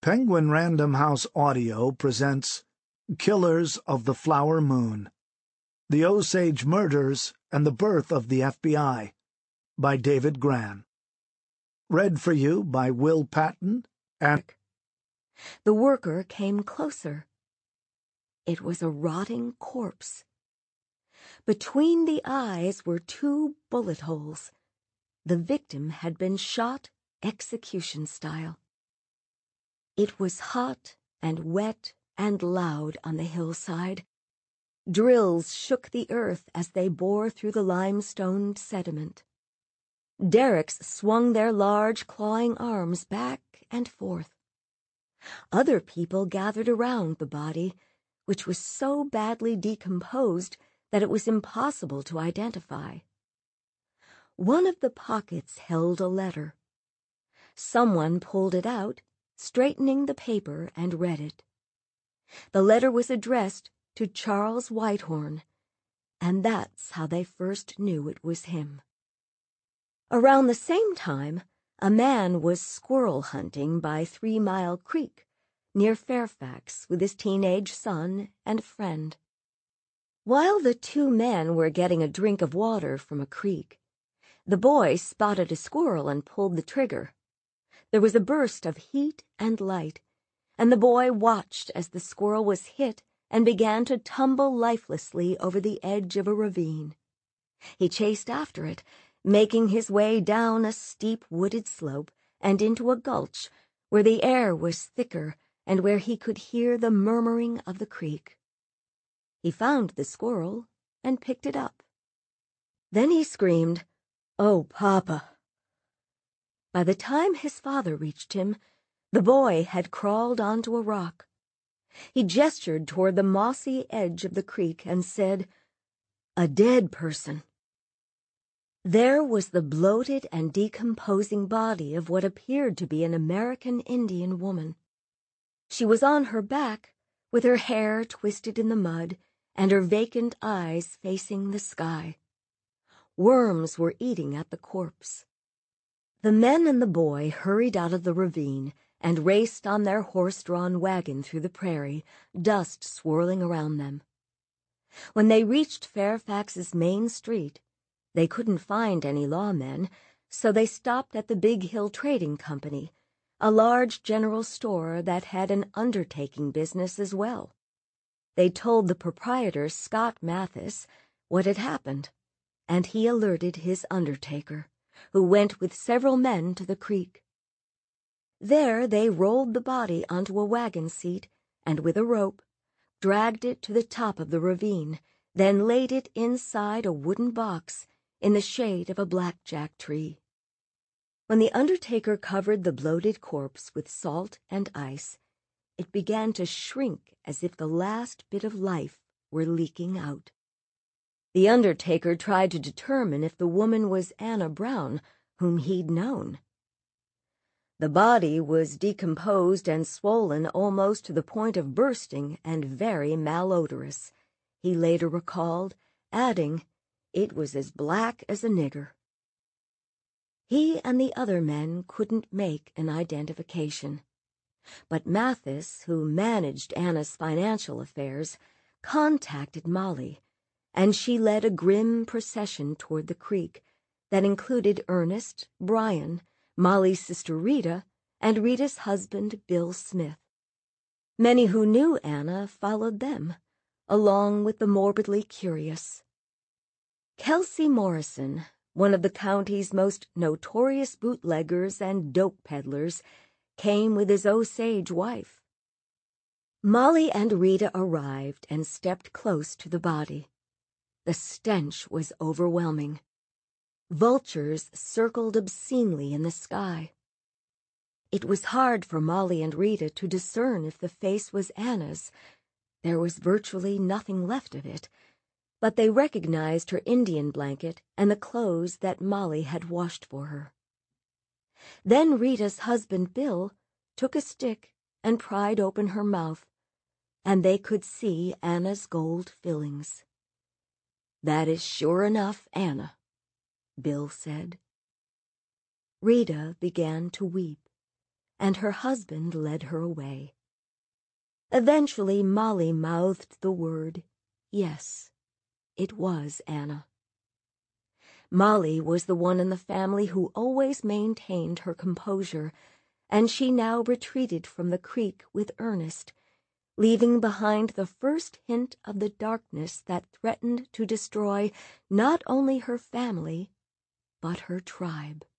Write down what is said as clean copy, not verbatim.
Penguin Random House Audio presents Killers of the Flower Moon, The Osage Murders and the Birth of the FBI by David Grann. Read for you by Will Patton and... The worker came closer. It was a rotting corpse. Between the eyes were 2 bullet holes. The victim had been shot execution style. It was hot and wet and loud on the hillside. Drills shook the earth as they bore through the limestone sediment. Derricks swung their large clawing arms back and forth. Other people gathered around the body, which was so badly decomposed that it was impossible to identify. One of the pockets held a letter. Someone pulled it out, straightening the paper, and read it. The letter was addressed to Charles Whitehorn, and that's how they first knew it was him. Around the same time, a man was squirrel hunting by 3 Mile Creek, near Fairfax, with his teenage son and friend. While the 2 men were getting a drink of water from a creek, the boy spotted a squirrel and pulled the trigger. There was a burst of heat and light, and the boy watched as the squirrel was hit and began to tumble lifelessly over the edge of a ravine. He chased after it, making his way down a steep wooded slope and into a gulch where the air was thicker and where he could hear the murmuring of the creek. He found the squirrel and picked it up. Then he screamed, "Oh, Papa!" By the time his father reached him, the boy had crawled onto a rock. He gestured toward the mossy edge of the creek and said, "A dead person." There was the bloated and decomposing body of what appeared to be an American Indian woman. She was on her back, with her hair twisted in the mud and her vacant eyes facing the sky. Worms were eating at the corpse. The men and the boy hurried out of the ravine and raced on their horse-drawn wagon through the prairie, dust swirling around them. When they reached Fairfax's main street, they couldn't find any lawmen, so they stopped at the Big Hill Trading Company, a large general store that had an undertaking business as well. They told the proprietor, Scott Mathis, what had happened, and he alerted his undertaker, who went with several men to the creek. There they rolled the body onto a wagon seat and, with a rope, dragged it to the top of the ravine, then laid it inside a wooden box in the shade of a blackjack tree. When the undertaker covered the bloated corpse with salt and ice, it began to shrink as if the last bit of life were leaking out. The undertaker tried to determine if the woman was Anna Brown, whom he'd known. The body was decomposed and swollen almost to the point of bursting and very malodorous, he later recalled, adding, "It was as black as a nigger." He and the other men couldn't make an identification, but Mathis, who managed Anna's financial affairs, contacted Molly, and she led a grim procession toward the creek that included Ernest, Brian, Molly's sister Rita, and Rita's husband, Bill Smith. Many who knew Anna followed them, along with the morbidly curious. Kelsey Morrison, one of the county's most notorious bootleggers and dope peddlers, came with his Osage wife. Molly and Rita arrived and stepped close to the body. The stench was overwhelming. Vultures circled obscenely in the sky. It was hard for Molly and Rita to discern if the face was Anna's. There was virtually nothing left of it, but they recognized her Indian blanket and the clothes that Molly had washed for her. Then Rita's husband, Bill, took a stick and pried open her mouth, and they could see Anna's gold fillings. "That is sure enough Anna," Bill said. Rita began to weep. and her husband led her away. Eventually, Molly mouthed the word, yes, it was Anna. Molly was the one in the family who always maintained her composure, and she now retreated from the creek with Ernest, leaving behind the first hint of the darkness that threatened to destroy not only her family, but her tribe.